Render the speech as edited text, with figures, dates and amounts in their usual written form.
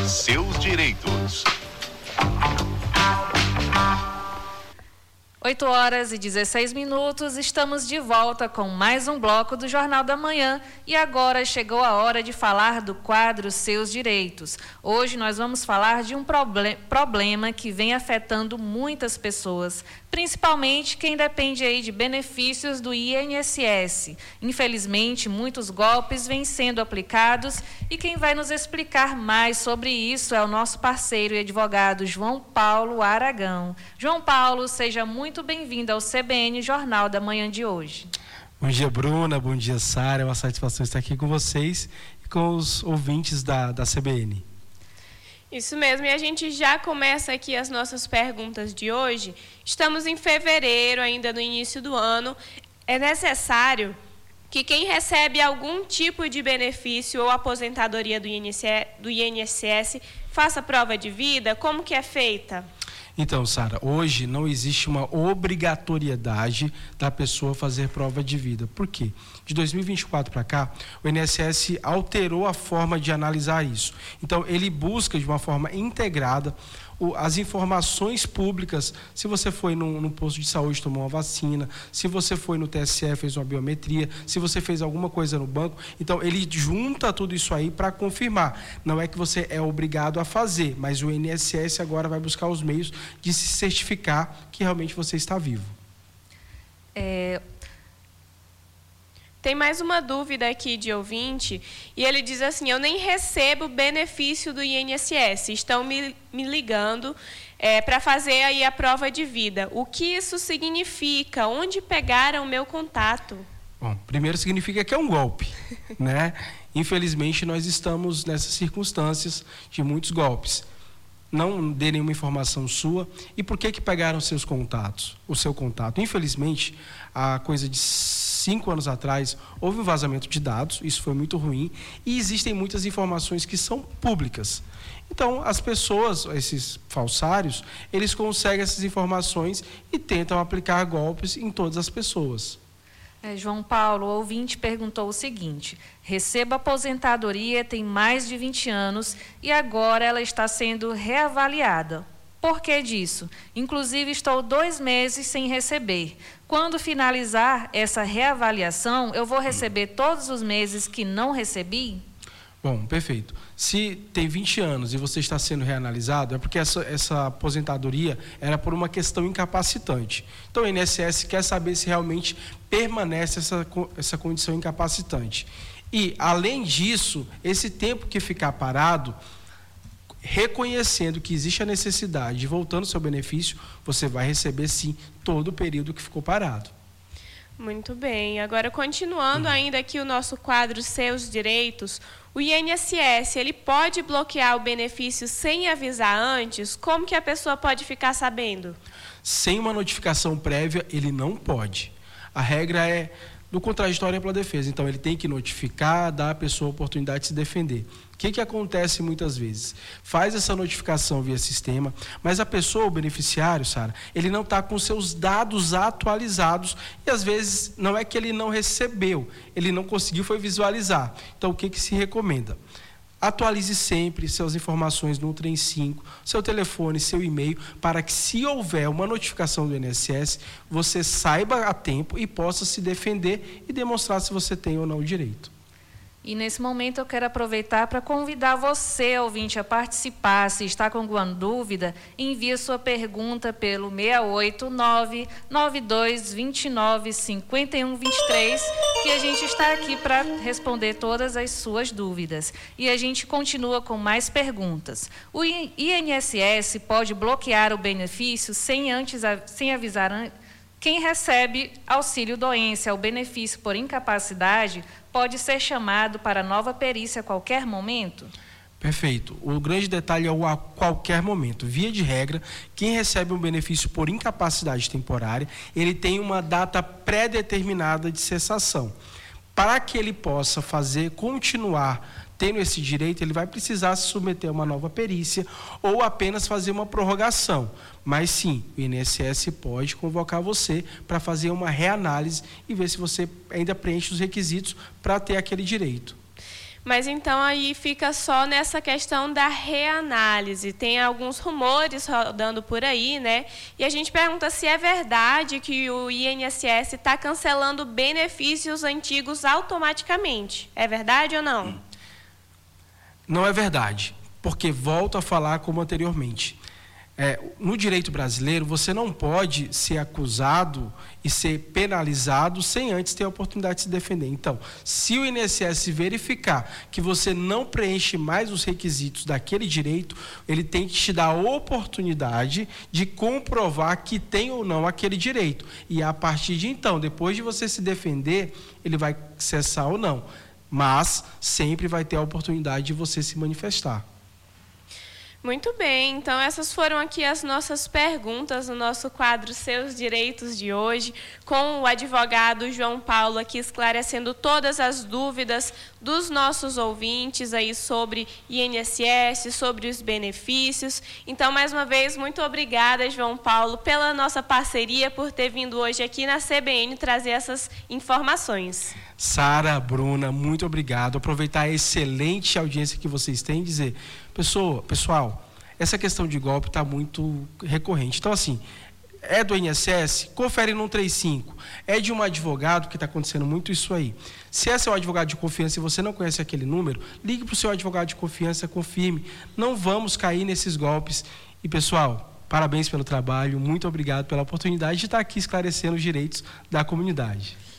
seus direitos. 8h16, estamos de volta com mais um bloco do Jornal da Manhã e agora chegou a hora de falar do quadro Seus Direitos. Hoje nós vamos falar de um problema que vem afetando muitas pessoas, principalmente quem depende aí de benefícios do INSS. Infelizmente, muitos golpes vêm sendo aplicados e quem vai nos explicar mais sobre isso é o nosso parceiro e advogado João Paulo Aragão. João Paulo, seja muito bem-vindo ao CBN Jornal da Manhã de hoje. Bom dia, Bruna. Bom dia, Sara. É uma satisfação estar aqui com vocês e com os ouvintes da CBN. Isso mesmo, e a gente já começa aqui as nossas perguntas de hoje. Estamos em fevereiro, ainda no início do ano. É necessário que quem recebe algum tipo de benefício ou aposentadoria do INSS faça prova de vida? Como que é feita? Então, Sara, hoje não existe uma obrigatoriedade da pessoa fazer prova de vida. Por quê? De 2024 para cá, o INSS alterou a forma de analisar isso. Então, ele busca de uma forma integrada as informações públicas, se você foi num posto de saúde tomou uma vacina, se você foi no TSE fez uma biometria, se você fez alguma coisa no banco, então ele junta tudo isso aí para confirmar. Não é que você é obrigado a fazer, mas o INSS agora vai buscar os meios de se certificar que realmente você está vivo. Tem mais uma dúvida aqui de ouvinte, e ele diz assim: eu nem recebo benefício do INSS, estão me ligando para fazer aí a prova de vida. O que isso significa? Onde pegaram o meu contato? Bom, primeiro significa que é um golpe, né? Infelizmente, nós estamos nessas circunstâncias de muitos golpes. Não dê nenhuma informação sua. E por que pegaram seus contatos? O seu contato. Infelizmente, há coisa de 5 anos atrás, houve um vazamento de dados, isso foi muito ruim, e existem muitas informações que são públicas. Então, as pessoas, esses falsários, eles conseguem essas informações e tentam aplicar golpes em todas as pessoas. João Paulo, o ouvinte perguntou o seguinte: recebo aposentadoria, tem mais de 20 anos e agora ela está sendo reavaliada. Por que disso? Inclusive, estou 2 meses sem receber. Quando finalizar essa reavaliação, eu vou receber todos os meses que não recebi? Bom, perfeito. Se tem 20 anos e você está sendo reanalisado, é porque essa aposentadoria era por uma questão incapacitante. Então, o INSS quer saber se realmente permanece essa condição incapacitante. E, além disso, esse tempo que ficar parado, reconhecendo que existe a necessidade de voltando ao seu benefício, você vai receber, sim, todo o período que ficou parado. Muito bem. Agora, continuando ainda aqui o nosso quadro Seus Direitos, o INSS, ele pode bloquear o benefício sem avisar antes? Como que a pessoa pode ficar sabendo? Sem uma notificação prévia, ele não pode. A regra é do contraditório pela defesa. Então, ele tem que notificar, dar à pessoa a oportunidade de se defender. O que acontece muitas vezes? Faz essa notificação via sistema, mas a pessoa, o beneficiário, Sara, ele não está com seus dados atualizados e, às vezes, não é que ele não recebeu, ele não conseguiu foi visualizar. Então, o que se recomenda? Atualize sempre suas informações no 135, seu telefone, seu e-mail, para que, se houver uma notificação do INSS, você saiba a tempo e possa se defender e demonstrar se você tem ou não o direito. E nesse momento eu quero aproveitar para convidar você, ouvinte, a participar. Se está com alguma dúvida, envie sua pergunta pelo 689-9229-5123, que a gente está aqui para responder todas as suas dúvidas. E a gente continua com mais perguntas. O INSS pode bloquear o benefício sem avisar quem recebe auxílio-doença, o benefício por incapacidade, pode ser chamado para nova perícia a qualquer momento? Perfeito. O grande detalhe é o a qualquer momento. Via de regra, quem recebe um benefício por incapacidade temporária, ele tem uma data pré-determinada de cessação. Para que ele possa continuar tendo esse direito, ele vai precisar se submeter a uma nova perícia ou apenas fazer uma prorrogação. Mas sim, o INSS pode convocar você para fazer uma reanálise e ver se você ainda preenche os requisitos para ter aquele direito. Mas então aí fica só nessa questão da reanálise. Tem alguns rumores rodando por aí, né? E a gente pergunta se é verdade que o INSS está cancelando benefícios antigos automaticamente. É verdade ou não? Não é verdade, porque volto a falar como anteriormente. No direito brasileiro, você não pode ser acusado e ser penalizado sem antes ter a oportunidade de se defender. Então, se o INSS verificar que você não preenche mais os requisitos daquele direito, ele tem que te dar a oportunidade de comprovar que tem ou não aquele direito. E a partir de então, depois de você se defender, ele vai cessar ou não. Mas sempre vai ter a oportunidade de você se manifestar. Muito bem, então essas foram aqui as nossas perguntas no nosso quadro Seus Direitos de hoje, com o advogado João Paulo aqui esclarecendo todas as dúvidas dos nossos ouvintes aí sobre INSS, sobre os benefícios. Então, mais uma vez, muito obrigada, João Paulo, pela nossa parceria, por ter vindo hoje aqui na CBN trazer essas informações. Sara, Bruna, muito obrigado. Aproveitar a excelente audiência que vocês têm e dizer, pessoal, essa questão de golpe está muito recorrente. Então, assim, é do INSS? Confere no 135. É de um advogado, que está acontecendo muito isso aí. Se é seu advogado de confiança e você não conhece aquele número, ligue para o seu advogado de confiança, confirme. Não vamos cair nesses golpes. E, pessoal, parabéns pelo trabalho. Muito obrigado pela oportunidade de estar aqui esclarecendo os direitos da comunidade.